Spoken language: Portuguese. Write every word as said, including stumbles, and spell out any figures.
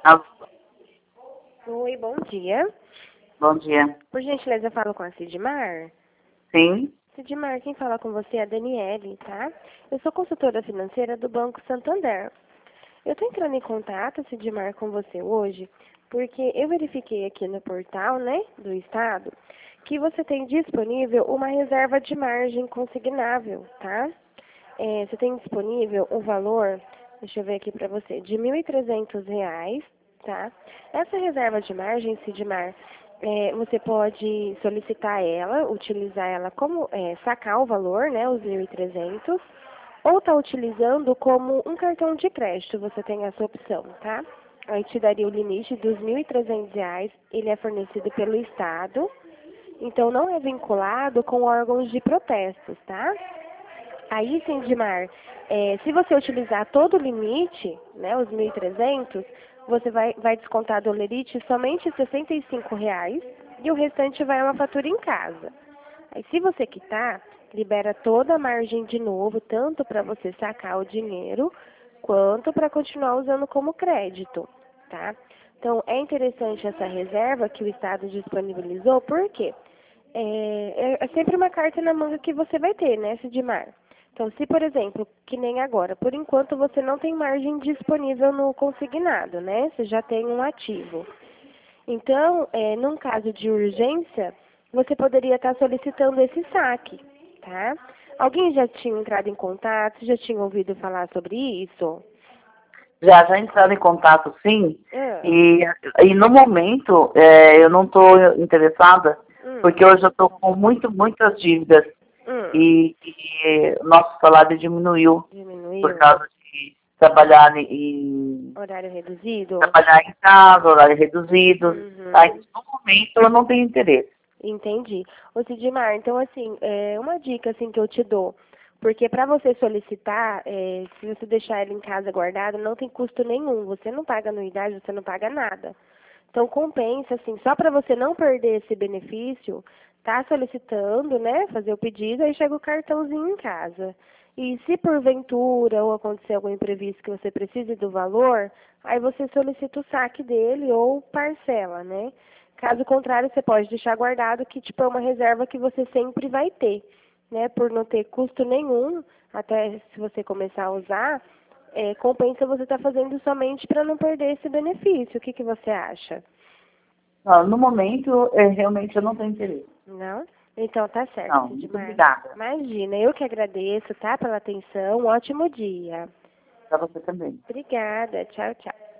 Alô, Oi, bom dia. bom dia. Por gentileza, eu falo com a Sidmar. Sim, Sidmar, quem fala com você é a Daniele, tá? Eu sou consultora financeira do Banco Santander. Eu estou entrando em contato, Sidmar, com você hoje, porque eu verifiquei aqui no portal, né, do Estado, que você tem disponível uma reserva de margem consignável, tá? É, você tem disponível um valor, deixa eu ver aqui para você, de mil e trezentos reais, tá? Essa reserva de margem, Sidmar, é, você pode solicitar ela, utilizar ela como, é, sacar o valor, né, os mil e trezentos, ou tá utilizando como um cartão de crédito, você tem essa opção, tá? Aí te daria o limite dos mil e trezentos reais, ele é fornecido pelo Estado, então não é vinculado com órgãos de protestos, tá? Aí, Sindimar, é, se você utilizar todo o limite, né, os mil e trezentos, você vai, vai descontar do Lerite somente sessenta e cinco reais e o restante vai uma fatura em casa. Aí, se você quitar, libera toda a margem de novo, tanto para você sacar o dinheiro, quanto para continuar usando como crédito, tá? Então, é interessante essa reserva que o Estado disponibilizou, por quê? É, é é sempre uma carta na manga que você vai ter, né, Sidmar? Então, se, por exemplo, que nem agora, por enquanto você não tem margem disponível no consignado, né? Você já tem um ativo. Então, é, num caso de urgência, você poderia estar solicitando esse saque, tá? Alguém já tinha entrado em contato, já tinha ouvido falar sobre isso? já já entraram em contato, sim. Ah, E, e no momento é, eu não estou interessada, hum, porque hoje eu estou com muito, muitas dívidas hum, e, e o nosso salário diminuiu por diminuiu. causa de trabalhar em, Horário reduzido? trabalhar em casa, horário reduzido. Tá? Uhum. No momento eu não tenho interesse. Entendi. Ô Sidmar, então assim, é uma dica assim que eu te dou, porque para você solicitar, é, se você deixar ele em casa guardado, não tem custo nenhum. Você não paga anuidade, você não paga nada. Então compensa assim, só para você não perder esse benefício, tá solicitando, né, fazer o pedido, aí chega o cartãozinho em casa. E se porventura ou acontecer algum imprevisto que você precise do valor, aí você solicita o saque dele ou parcela, né? Caso contrário, você pode deixar guardado que tipo é uma reserva que você sempre vai ter, né? Por não ter custo nenhum, até se você começar a usar, é, compensa você estar fazendo somente para não perder esse benefício. O que que você acha? Não, no momento, é, realmente eu não tenho interesse. Não? Então tá certo, Não, muito Sidmar. obrigada. Imagina, eu que agradeço, tá, pela atenção. Um ótimo dia. Para você também. Obrigada. Tchau, tchau.